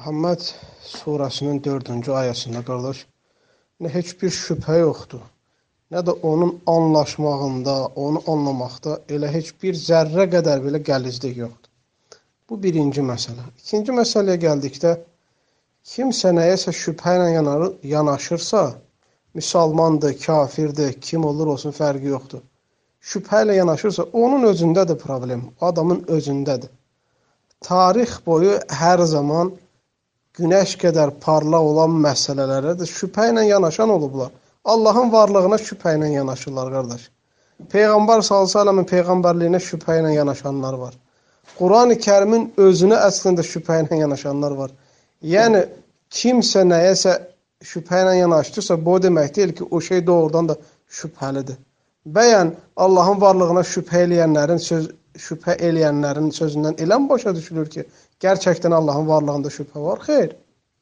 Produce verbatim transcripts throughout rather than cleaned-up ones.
Muhammed surəsinin dördüncü ayəsində qardaş, nə heç bir şübhə yoxdur, nə də onun anlaşmağında, onu anlamaqda elə heç bir zərrə qədər belə qəlizlik yoxdur. Bu birinci məsələ. İkinci məsələyə gəldikdə, kimsə nəyəsə şübhə ilə yanaşırsa, müsəlmandır, kafirdir, kim olur olsun fərqi yoxdur. Şübhə ilə yanaşırsa, onun özündədir problem, adamın özündədir. Tarix boyu hər zaman günəş qədər parlaq olan məsələlərə də şübhə ilə yanaşan olublar. Allahın varlığına şübhə ilə yanaşırlar, qardaş. Peyğəmbər sallallahu əleyhi və səlləmin peyğəmbərliyinə şübhə ilə yanaşanlar var. Quran-ı Kərimin özünə əslində şübhə ilə yanaşanlar var. Yəni, kimsə nəyəsə şübhə ilə yanaşdırsa, bu demək deyil ki, o şey doğrudan da şübhəlidir. Bəyən Allahın varlığına şübhə eləyənlərin, söz, şübhə eləyənlərin sözündən eləm başa düşülür ki, gerçəkdən Allahın varlığında şübhə var. Xeyr.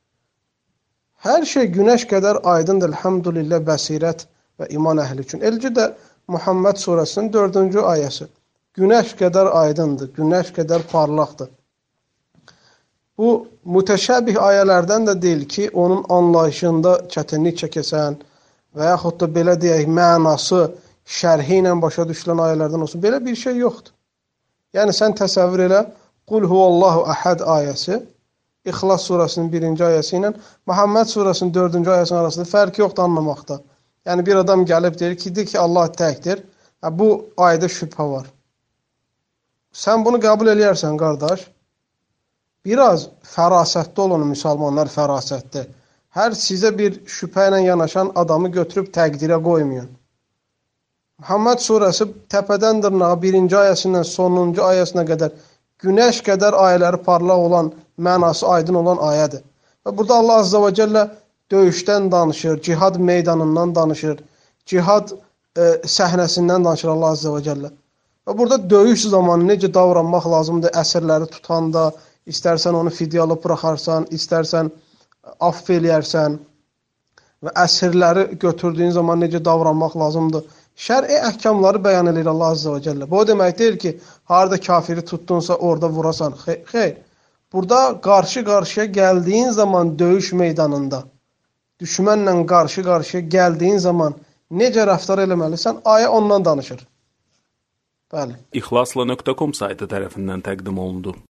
Hər şey günəş qədər aydındır, elhamdülillah, bəsirət və iman əhli üçün. Eləcə də Muhammed surəsinin dördüncü ayəsi. Günəş qədər aydındır, günəş qədər parlaqdır. Bu, mütəşəbih ayələrdən də deyil ki, onun anlayışında çətinlik çəkəsən və yaxud da belə deyək, mənası şərhi ilə başa düşülən ayələrdən olsun. Belə bir şey yoxdur. Yəni, sən təsəvvür elə, Qul huvallahu əhəd ayəsi, İxlas surəsinin birinci ayəsi ilə Muhammed surəsinin dördüncü ayəsinin arasında fərq yoxdur anlamaqda. Yəni, bir adam gəlib deyir ki, deyir ki, Allah təkdir. Bu ayədə şübhə var. Sən bunu qəbul eləyərsən, qardaş. Biraz fərasətli olun, müsəlmanlar fərasətli. Hər sizə bir şübhə ilə yanaşan adamı götürüb təqdirə qoymayın. Muhammed surəsi təpədən dırnağa birinci ayəsindən sonuncu ayəsinə qədər günəş qədər ayələri parlaq olan, mənası aydın olan ayədir. Və burada Allah Azza və Cəllə döyüşdən danışır, cihad meydanından danışır, cihad e, səhnəsindən danışır Allah Azza və Cəllə. Və burada döyüş zamanı necə davranmaq lazımdır, əsirləri tutanda, istərsən onu fidyalı buraxarsan, istərsən aff eləyərsən və əsirləri götürdüyün zaman necə davranmaq lazımdır. Şər'i əhkamları bəyan edir Allah Azza və Cəllə. Bu o demək deyil ki, harada kafiri tutdunsa orada vurasan. Xeyr. Burada qarşı-qarşıya gəldiyin zaman döyüş meydanında, düşmənlə qarşı-qarşıya gəldiyin zaman necə rəftar eləməlisən, ayə ondan danışır. Bəli. İxlasla nöqtə com saytı tərəfindən təqdim olundu.